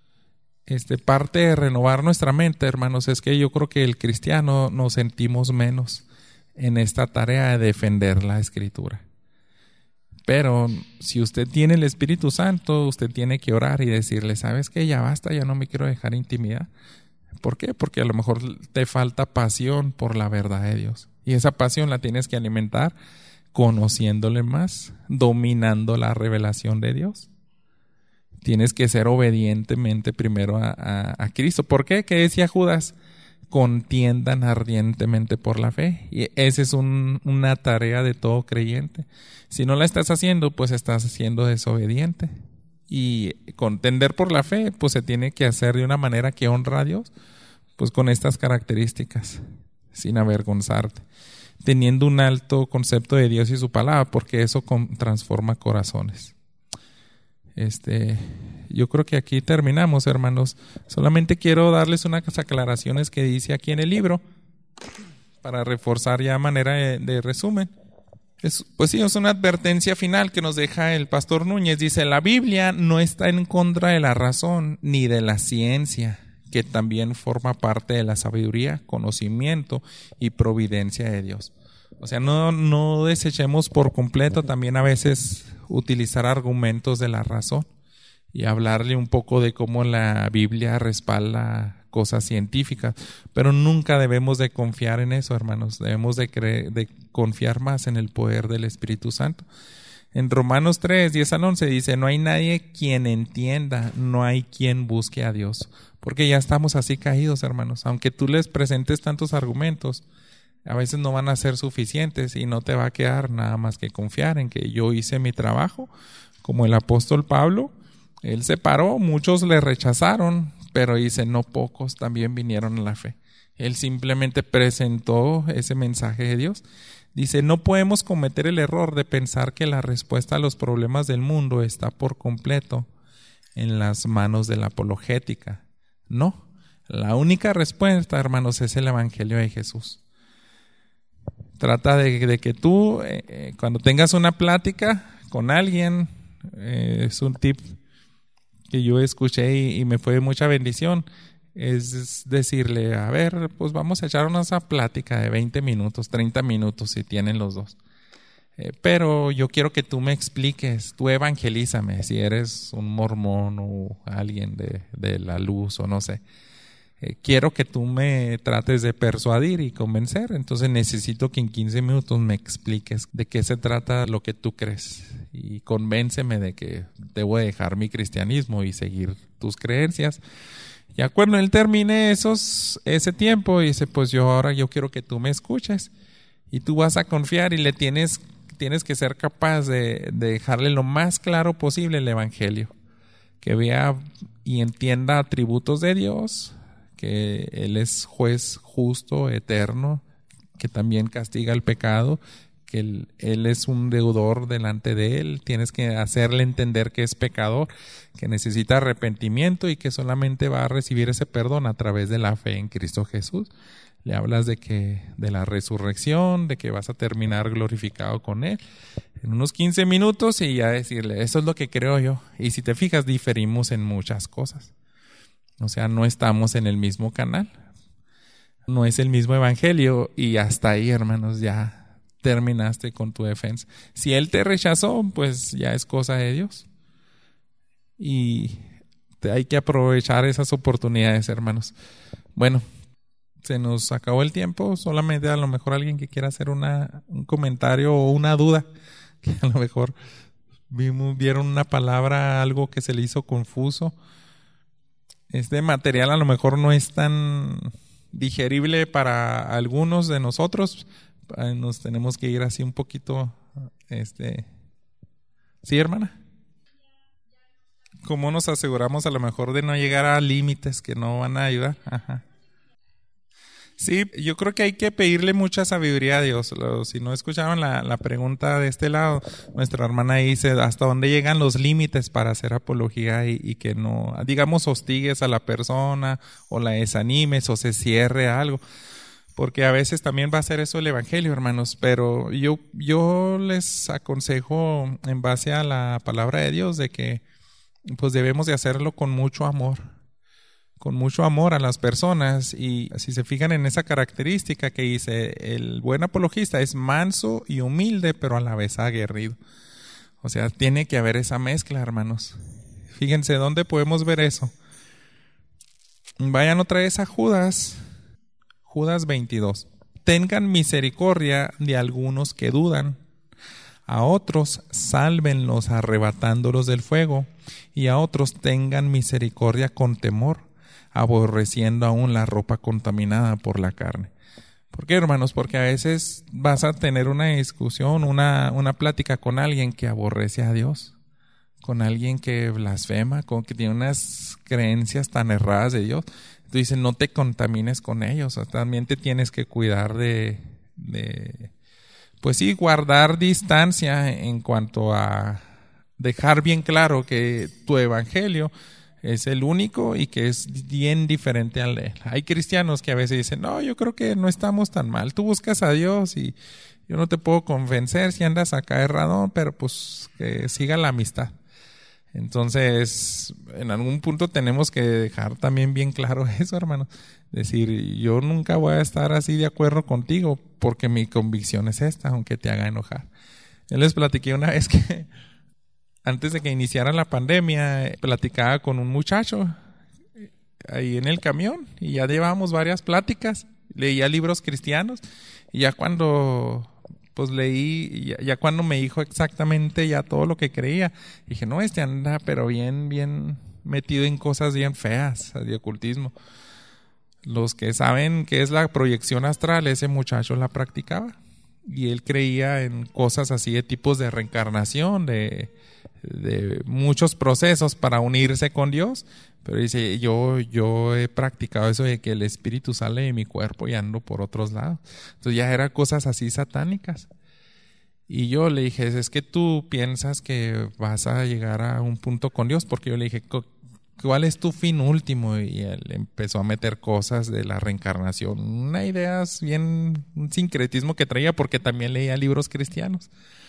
Parte de renovar nuestra mente, hermanos, es que yo creo que el cristiano nos sentimos menos en esta tarea de defender la Escritura. Pero si usted tiene el Espíritu Santo, usted tiene que orar y decirle, ¿sabes qué? Ya basta, ya no me quiero dejar intimidar. ¿Por qué? Porque a lo mejor te falta pasión por la verdad de Dios. Y esa pasión la tienes que alimentar conociéndole más, dominando la revelación de Dios. Tienes que ser obedientemente primero a Cristo. ¿Por qué? ¿Qué decía Judas? Contiendan ardientemente por la fe. Y esa es una tarea de todo creyente. Si no la estás haciendo, pues estás siendo desobediente. Y contender por la fe, pues se tiene que hacer de una manera que honra a Dios, pues con estas características, sin avergonzarte, teniendo un alto concepto de Dios y su palabra, porque eso transforma corazones. Yo creo que aquí terminamos, hermanos. Solamente quiero darles unas aclaraciones que dice aquí en el libro, para reforzar ya a manera de resumen. Pues sí, es una advertencia final que nos deja el pastor Núñez. Dice, la Biblia no está en contra de la razón ni de la ciencia, que también forma parte de la sabiduría, conocimiento y providencia de Dios. O sea, no desechemos por completo también a veces utilizar argumentos de la razón y hablarle un poco de cómo la Biblia respalda cosas científicas, pero nunca debemos de confiar en eso, hermanos. Debemos de confiar más en el poder del Espíritu Santo. En Romanos 3, 10 al 11 dice, no hay nadie quien entienda, no hay quien busque a Dios, porque ya estamos así caídos, hermanos. Aunque tú les presentes tantos argumentos, a veces no van a ser suficientes y no te va a quedar nada más que confiar en que yo hice mi trabajo, como el apóstol Pablo. Él se paró, muchos le rechazaron, pero dice, no pocos también vinieron a la fe. Él simplemente presentó ese mensaje de Dios. Dice, no podemos cometer el error de pensar que la respuesta a los problemas del mundo está por completo en las manos de la apologética. No, la única respuesta, hermanos, es el Evangelio de Jesús. Trata de que tú, cuando tengas una plática con alguien, es un tip que yo escuché y me fue de mucha bendición, es decirle, a ver, pues vamos a echar una plática de 20 minutos, 30 minutos si tienen los dos. Pero yo quiero que tú me expliques, tú evangelízame, si eres un mormón o alguien de la luz o no sé. Quiero que tú me trates de persuadir y convencer, entonces necesito que en 15 minutos me expliques de qué se trata lo que tú crees y convénceme de que debo dejar mi cristianismo y seguir tus creencias. Ya cuando él termine ese tiempo, dice, pues yo quiero que tú me escuches Y tú vas a confiar y le tienes que ser capaz de dejarle lo más claro posible el evangelio. Que vea y entienda atributos de Dios, que Él es juez justo, eterno, que también castiga el pecado, que él es un deudor delante de Él. Tienes que hacerle entender que es pecador, que necesita arrepentimiento y que solamente va a recibir ese perdón a través de la fe en Cristo Jesús. Le hablas de la resurrección, de que vas a terminar glorificado con Él en unos 15 minutos y ya decirle, eso es lo que creo yo. Y si te fijas, diferimos en muchas cosas. O sea, no estamos en el mismo canal, no es el mismo evangelio y hasta ahí, hermanos, ya terminaste con tu defensa. Si Él te rechazó, pues ya es cosa de Dios. Y hay que aprovechar esas oportunidades, hermanos. Bueno, se nos acabó el tiempo. Solamente a lo mejor alguien que quiera hacer un comentario o una duda, que a lo mejor vieron una palabra, algo que se le hizo confuso. Este material a lo mejor no es tan digerible para algunos de nosotros. Nos tenemos que ir así un poquito, ¿sí, hermana? ¿Cómo nos aseguramos a lo mejor de no llegar a límites que no van a ayudar? Ajá. Sí, yo creo que hay que pedirle mucha sabiduría a Dios. Si no escucharon la pregunta de este lado, nuestra hermana dice hasta dónde llegan los límites para hacer apología y que no, digamos, hostigues a la persona o la desanimes o se cierre a algo. Porque a veces también va a ser eso el evangelio, hermanos, pero yo les aconsejo en base a la palabra de Dios de que pues debemos de hacerlo con mucho amor a las personas. Y si se fijan en esa característica que dice, el buen apologista es manso y humilde, pero a la vez aguerrido. O sea, tiene que haber esa mezcla, hermanos. Fíjense, ¿dónde podemos ver eso? Vayan otra vez a Judas 22. Tengan misericordia de algunos que dudan. A otros sálvenlos arrebatándolos del fuego, y a otros tengan misericordia con temor, aborreciendo aún la ropa contaminada por la carne. ¿Por qué, hermanos? Porque a veces vas a tener una discusión, una plática con alguien que aborrece a Dios, con alguien que blasfema, con que tiene unas creencias tan erradas de Dios. Tú dices, no te contamines con ellos. O sea, también te tienes que cuidar pues sí, guardar distancia en cuanto a dejar bien claro que tu evangelio es el único y que es bien diferente al de él. Hay cristianos que a veces dicen, no, yo creo que no estamos tan mal. Tú buscas a Dios y yo no te puedo convencer si andas acá errado, pero pues que siga la amistad. Entonces, en algún punto tenemos que dejar también bien claro eso, hermano. Decir, yo nunca voy a estar así de acuerdo contigo porque mi convicción es esta, aunque te haga enojar. Yo les platiqué una vez que antes de que iniciara la pandemia, platicaba con un muchacho ahí en el camión y ya llevábamos varias pláticas, leía libros cristianos y ya cuando pues leí, ya cuando me dijo exactamente ya todo lo que creía, dije, no, anda pero bien metido en cosas bien feas de ocultismo. Los que saben qué es la proyección astral, ese muchacho la practicaba y él creía en cosas así de tipos de reencarnación, de muchos procesos para unirse con Dios, pero dice, yo he practicado eso de que el espíritu sale de mi cuerpo y ando por otros lados. Entonces ya eran cosas así satánicas. Y yo le dije, es que tú piensas que vas a llegar a un punto con Dios, porque yo le dije, ¿cuál es tu fin último? Y él empezó a meter cosas de la reencarnación, una idea bien, un sincretismo que traía, porque también leía libros cristianos.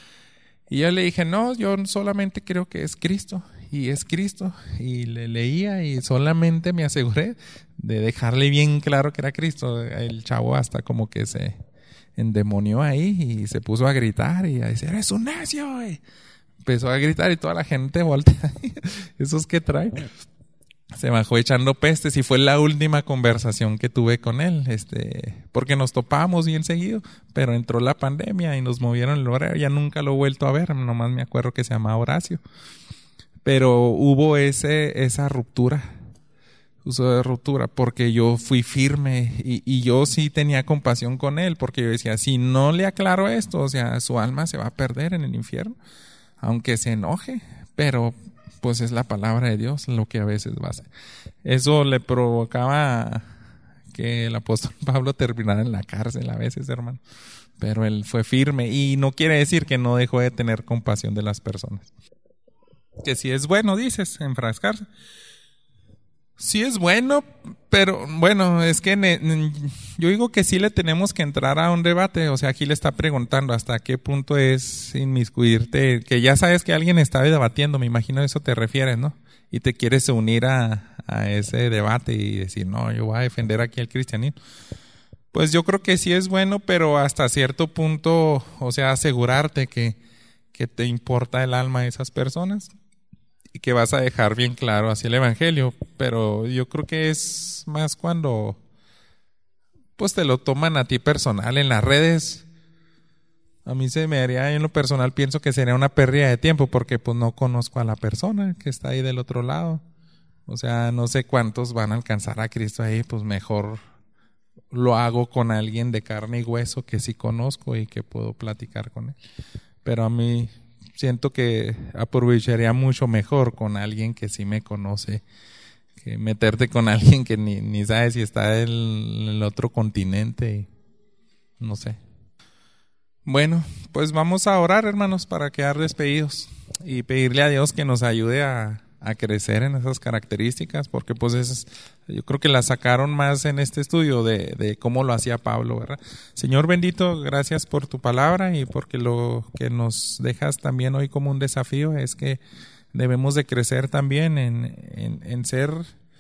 Y yo le dije, no, yo solamente creo que es Cristo, y es Cristo. Y le leía y solamente me aseguré de dejarle bien claro que era Cristo. El chavo hasta como que se endemonió ahí y se puso a gritar y a decir, eres un necio. Y empezó a gritar y toda la gente voltea. ¿Esos que trae? Se bajó echando pestes y fue la última conversación que tuve con él, porque nos topábamos bien seguido, pero entró la pandemia y nos movieron el horario, ya nunca lo he vuelto a ver, nomás me acuerdo que se llamaba Horacio, pero hubo esa ruptura, uso de ruptura, porque yo fui firme y yo sí tenía compasión con él, porque yo decía, si no le aclaro esto, o sea, su alma se va a perder en el infierno, aunque se enoje, pero pues es la palabra de Dios lo que a veces va a hacer. Eso le provocaba que el apóstol Pablo terminara en la cárcel a veces, hermano, pero él fue firme y no quiere decir que no dejó de tener compasión de las personas. Que si es bueno, dices, enfrascarse. Sí es bueno, pero bueno, es que yo digo que sí le tenemos que entrar a un debate. O sea, aquí le está preguntando hasta qué punto es inmiscuirte, que ya sabes que alguien está debatiendo, me imagino a eso te refieres, ¿no? Y te quieres unir a ese debate y decir, no, yo voy a defender aquí al cristianismo. Pues yo creo que sí es bueno, pero hasta cierto punto, o sea, asegurarte que te importa el alma de esas personas y que vas a dejar bien claro así el evangelio, pero yo creo que es más cuando pues te lo toman a ti personal en las redes. A mí se me haría, en lo personal pienso que sería una pérdida de tiempo porque pues no conozco a la persona que está ahí del otro lado. O sea, no sé cuántos van a alcanzar a Cristo ahí, pues mejor lo hago con alguien de carne y hueso que sí conozco y que puedo platicar con él. Pero a mí siento que aprovecharía mucho mejor con alguien que sí me conoce que meterte con alguien que ni sabe si está en el otro continente y no sé. Bueno, pues vamos a orar, hermanos, para quedar despedidos y pedirle a Dios que nos ayude a crecer en esas características, porque pues yo creo que las sacaron más en este estudio de cómo lo hacía Pablo, ¿verdad? Señor bendito, gracias por tu palabra y porque lo que nos dejas también hoy como un desafío es que debemos de crecer también en ser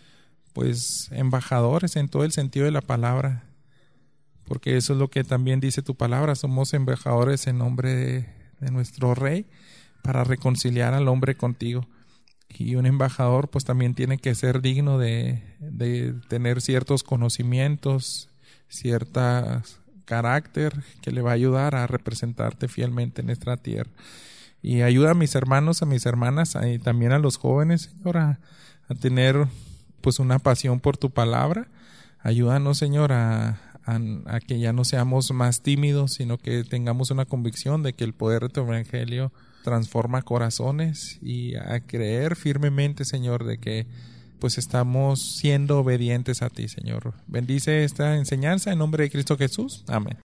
pues embajadores en todo el sentido de la palabra, porque eso es lo que también dice tu palabra, somos embajadores en nombre de nuestro Rey para reconciliar al hombre contigo. Y un embajador pues también tiene que ser digno de tener ciertos conocimientos, cierto carácter que le va a ayudar a representarte fielmente en esta tierra. Y ayuda a mis hermanos, a mis hermanas y también a los jóvenes, Señor, a tener pues una pasión por tu palabra. Ayúdanos, Señor, a que ya no seamos más tímidos, sino que tengamos una convicción de que el poder de tu evangelio transforma corazones y a creer firmemente, Señor, de que pues estamos siendo obedientes a ti, Señor. Bendice esta enseñanza en nombre de Cristo Jesús. Amén.